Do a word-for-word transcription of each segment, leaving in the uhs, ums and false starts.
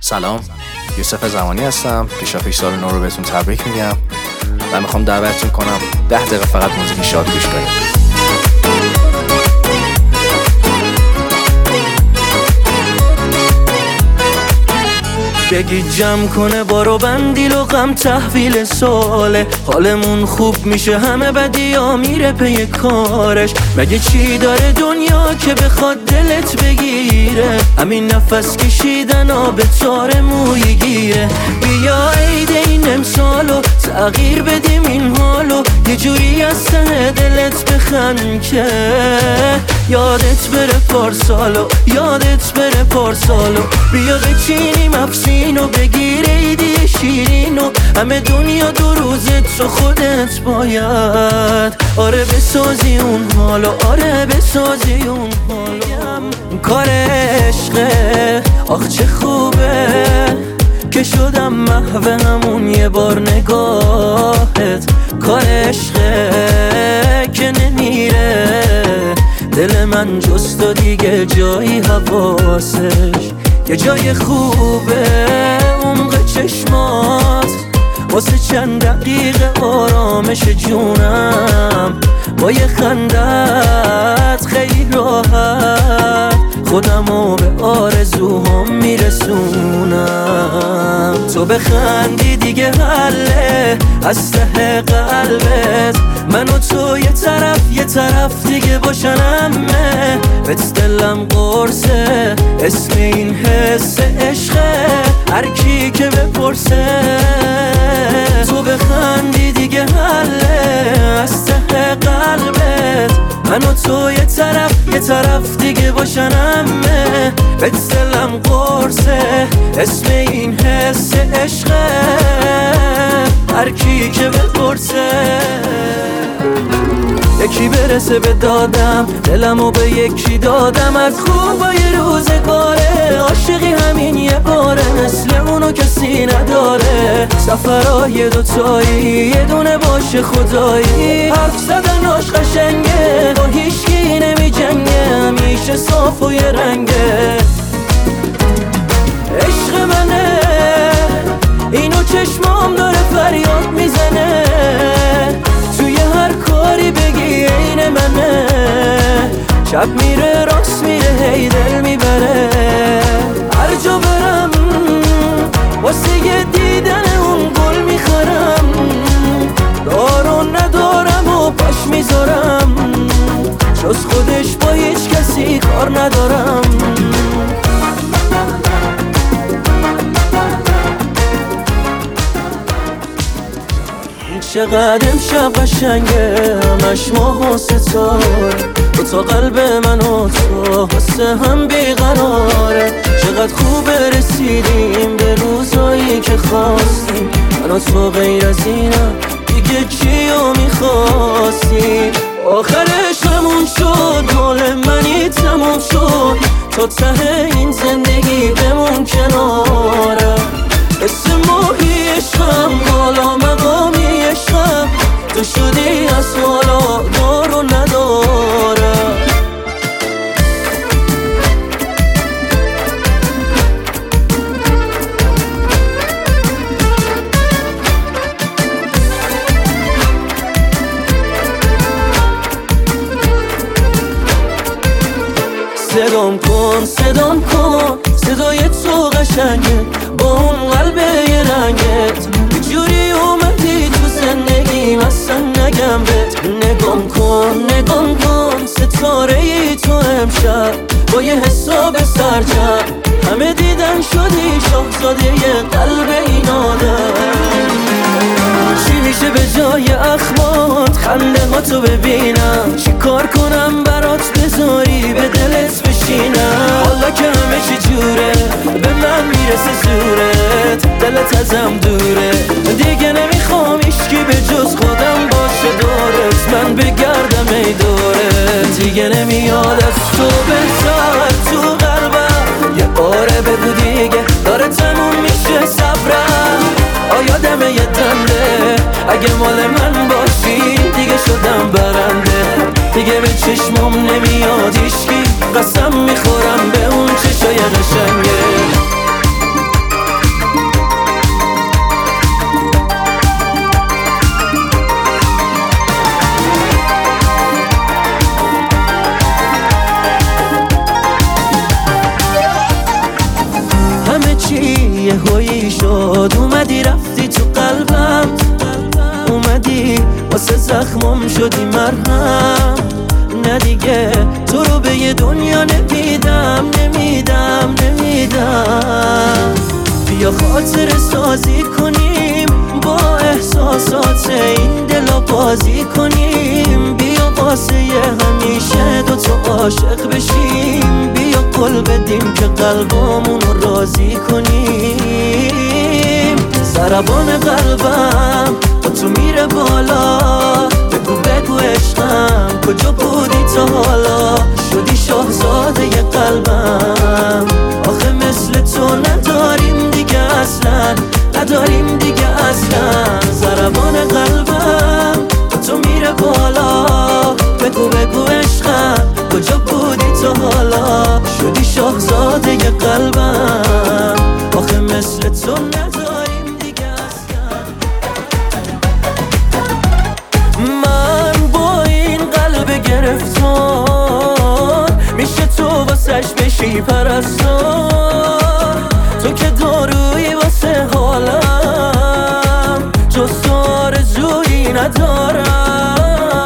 سلام، یوسف زمانی هستم. پیشاپیش سال نو رو بهتون تبریک میگم و میخوام دعوتتون کنم ده دقیقه فقط موزیک شاد گوش کنید. بگی جمع کنه بارو بندیل و غم تحویل ساله، حالمون خوب میشه همه بدی ها میره پی کارش. مگه چی داره دنیا که بخواد دلت بگیره؟ همین نفس کشیدن ها به تار موی گیره. بیا عید این امسالو تغییر بدیم این حالو، یه جوری از ته دلت بخند که یادت بره پارسالو، یادت بره پارسالو. بیا بچینیم افسینو بگیر عیدی شیرینو، همه دنیا دو روزت تو خودت باید آره بسازی اون حالو، آره بسازی اون حالو. کار عشقه آخ چه خوبه که شدم محو همون یه بار نگاهت. کار عشقه که نمیره دل من جز تو دیگه جایی حواسش، یه جای خوبه عمق چشمات واسه چند دقیقه آرامش جونم. با یه خندت خیلی راحت خودمو به آرزوهام میرسونم. تو بخندی دیگه حله از ته قلبت، من و تو یه طرف یه طرف دیگه باشن همه بهت دلم قرصه. اسم این حس عشقه هر کی که بپرسه. تو بخندی دیگه حله از ته قلبت، من و تو یه طرف یه طرف دیگه باشن همه بهت دلم قرصه. اسم این حس عشقه هر کی که بپرسه. یکی برسه به دادم دلمو به یکی دادم، از خوبای روزگاره عاشقی همین یه باره، مثل اونو کسی نداره. سفرهای دوتایی یه دونه باشه خدایی، حرف زدناش قشنگه با هیچکی نمی جنگه، همیشه صاف و یه رنگه. عشق منه اینو چشمام داره فریاد میزنه، توی هر کاری بگی عین منه. شب میره راست میره هی دل میبره، هر جا برم واسه یه دیدن اون گل میخرم. دارو ندارم و پاش میذارم، جز خودش با هیچ کسی کار ندارم. چقدر امشب قشنگه همش ماه و ستاره، تو تا قلب من و تو واسه هم بیقراره. چقدر خوبه رسیدیم به روزایی که خواستیم، من و تو غیر از اینم دیگه کیو میخواستیم. آخرش همون شد مال منی تموم شد، تا ته این زندگی بمون کنارم. اسم ماهی عشقم بالا مقامی عشقم، تو شدی از حالا دارو ندارم. صدام کن صدام کن صدای تو قشنگه با اون قلب یه رنگت، یه جوری اومدی تو زندگیم اصلا نگم بهت. نگام کن نگام کن ستاره ای تو امشب با یه حساب سرجم، همه دیدن شدی شاهزاده یه قلب این آدم. چی میشه به جای اخمات خنده ها تو ببینم؟ چی کار کنم برات بذاری به دلت بشینم؟ حالا که همه چی جوره به من میرسه زورت، دلت ازم دوره دیگه نمیخوام هیچکی به جز خودم باشه دورت. من بگردم ای دورت دیگه نمیاد از تو بهتر تو قلبم. یه باره بگو دیگه داره تموم میشه صبرم. آیا دمه یه دنده اگه مال من باشی دیگه شدم برنده، دیگه به چشمم نمیاد هیچکی، قسم میخورم به اون چشای قشنگه. یه هویی شد اومدی رفتی تو قلبم، اومدی واسه زخمم شدی مرهم. نه دیگه تو رو به یه دنیا نمیدم نمیدم نمیدم. بیا خاطر سازی کنیم با احساسات این دلا بازی کنیم. بیا واسه همیشه دو تا عاشق بشیم. بیا قول بدیم که قلبمون رو راضی کنیم. ضربان قلبم با تو میره بالا، بگو بگو عشقم کجا بودی تا حالا؟ شدی شاهزاده ی قلبم، آخه مثل تو نداریم دیگه اصلا، نداریم دیگه اصلا. ضربان قلبم با تو میره بالا، بگو بگو عشقم کجا بودی تا حالا؟ شدی شاهزاده ی قلبم، آخه مثل تو نداریم دیگه اصلا. من با این قلب گرفتار میشه تو واسش بشی پرستار. تو که دارویی واسه حالم، جز تو آرزویی ندارم.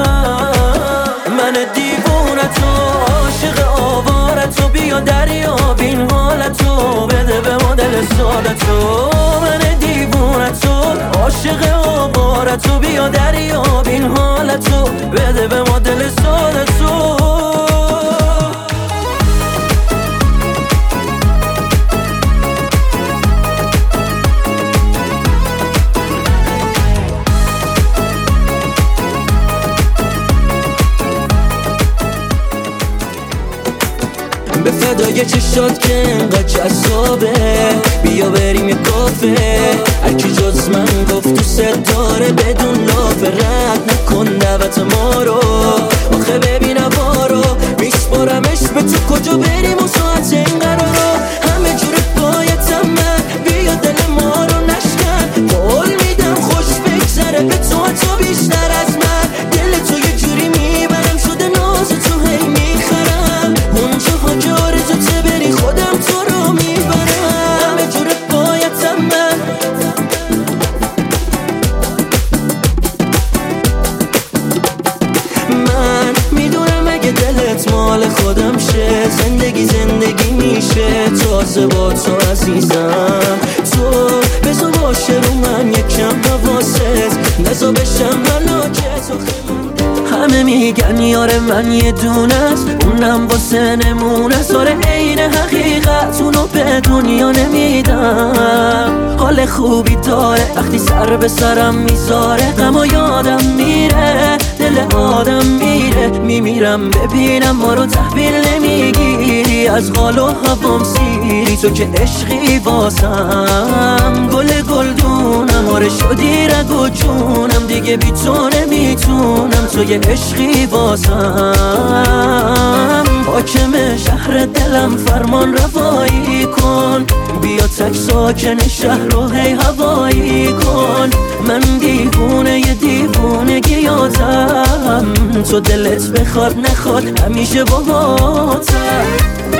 من دیوونه تو عاشق آوارتو، بیا دریاب این حالتو، بده به ما دل سادتو. من دیوونه تو عاشق آوارتو، بیا دریاب این حالتو، بده به ما دل سادتو. به فدای چشات که انقدر جذابه، بیا بریم یه کافه. هرکی جز من گفت تو ستاره بدون لافه، رد نکن دعوت ما رو. آخه ببینم بارو میسپارمش به تو، کجا بریم و ساعت این قرارو. همه جوره بایدم من، بیا دل ما رو نشکن. قول میدم خوش بگذره به تو تا بیشتر از من. دل تو یه جوری میبرم شده ناز تو هی میخرم. اونجاها که آرزو ته بری خودم تو رو میبرم. همه جوره بایدم من، من میدونم اگه دلت مال خودم شه، زندگی زندگی میشه تازه با تو عزیزم. تو بزا باشه رو من یکم حواست، نزا بشم ملاکت. همه میگن یار من یه دونه است، اونم واسه نمونه ساره عین حقیقت. اونو به دنیا نمیدم، حال خوبی داره وقتی سر به سرم میذاره. غم و یادم میره، دل آدم میره. میمیرم ببینم ما رو تحویل نمیگیری، از حال و هوام سیری. تو که عشقی واسم گل گلدونم، آره شدی رگ و جونم. دیگه بی تو نمیتونم، تو یه عشقی واسم. حاکم شهر دلم فرمان روایی کن، بیا تک ساکن شهر رو هی هوایی کن. من دیوونه یه دیوونگی یادم، تو دلت بخواد نخواد همیشه با باتم.